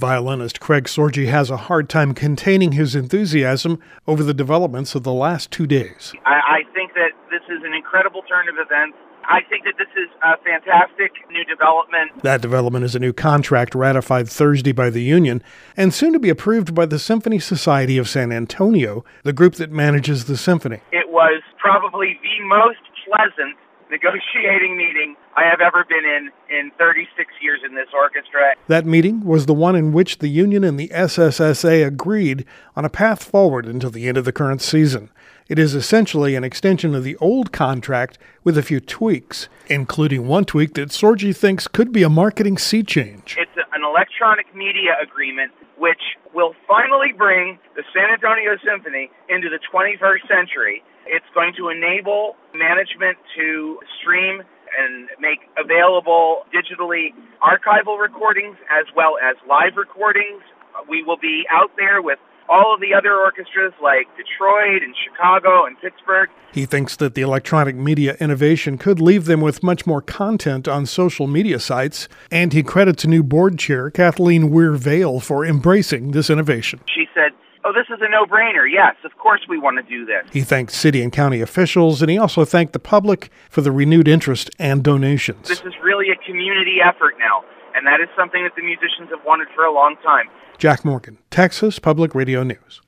Violinist Craig Sorgi has a hard time containing his enthusiasm over the developments of the last 2 days. I think that this is an incredible turn of events. I think that this is a fantastic new development. That development is a new contract ratified Thursday by the union and soon to be approved by the Symphony Society of San Antonio, the group that manages the symphony. It was probably the most pleasant negotiating meeting I have ever been in 36 years in this orchestra. That meeting was the one in which the union and the SSSA agreed on a path forward until the end of the current season. It is essentially an extension of the old contract with a few tweaks, including one tweak that Sorgi thinks could be a marketing sea change. It's an electronic media agreement which will finally bring the San Antonio Symphony into the 21st century. It's going to enable management to stream and make available digitally archival recordings as well as live recordings. We will be out there with all of the other orchestras like Detroit and Chicago and Pittsburgh. He thinks that the electronic media innovation could leave them with much more content on social media sites, and he credits new board chair Kathleen Weir-Vale for embracing this innovation. She said, "Oh, this is a no-brainer. Yes, of course we want to do this." He thanked city and county officials, and he also thanked the public for the renewed interest and donations. This is really a community effort now, and that is something that the musicians have wanted for a long time. Jack Morgan, Texas Public Radio News.